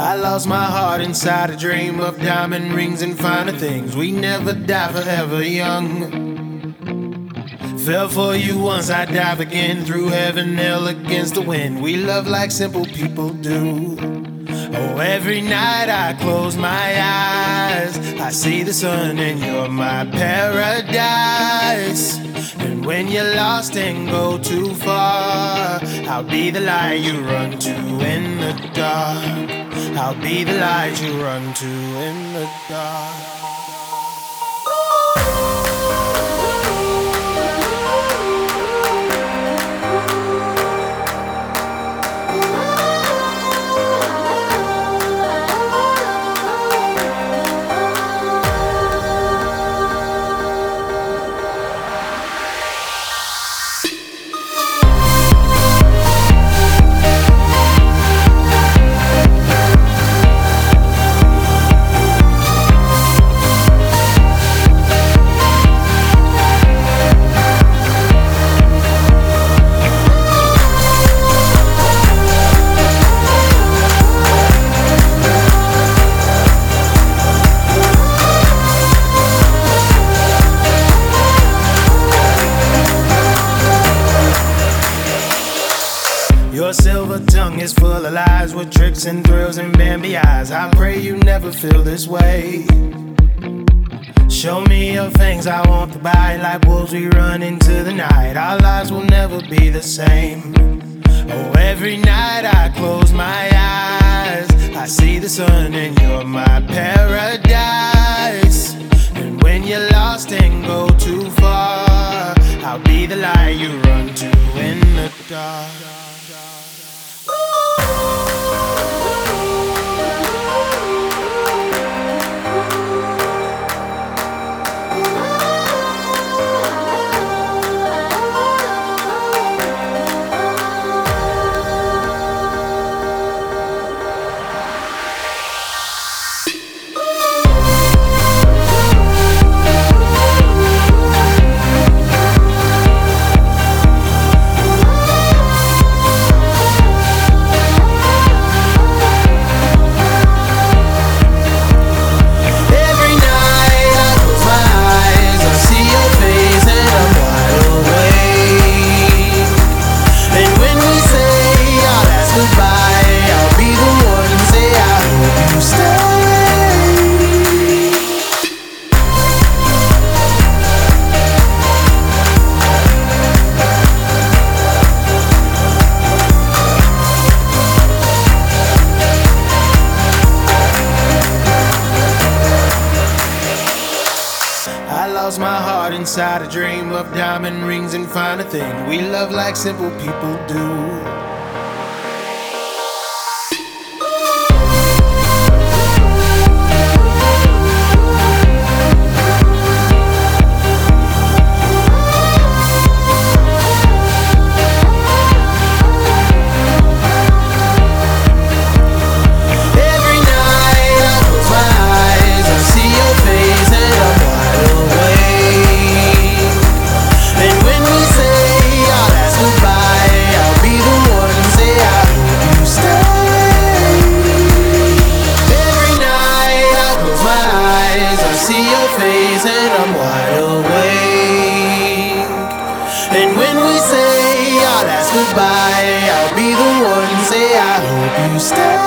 I lost my heart inside a dream of diamond rings and finer things. We never die forever young. Fell for you once, I dive again through heaven, hell against the wind. We love like simple people do. Oh, every night I close my eyes, I see the sun and you're my paradise. And when you're lost and go too far, I'll be the light you run to in the dark. I'll be the light you run to in the dark. Your silver tongue is full of lies with tricks and thrills and Bambi eyes. I pray you never feel this way. Show me your fangs, I want to bite. Like wolves we run into the night. Our lives will never be the same. Oh, every night I close my eyes, I see the sun and you're my paradise. And when you're lost and go too far, I'll be the light you run to in the dark. I lost my heart inside a dream of diamond rings and finer things. We love like simple people do. And I'm wide awake. And when we say our last goodbye, I'll be the one to say I hope you stay.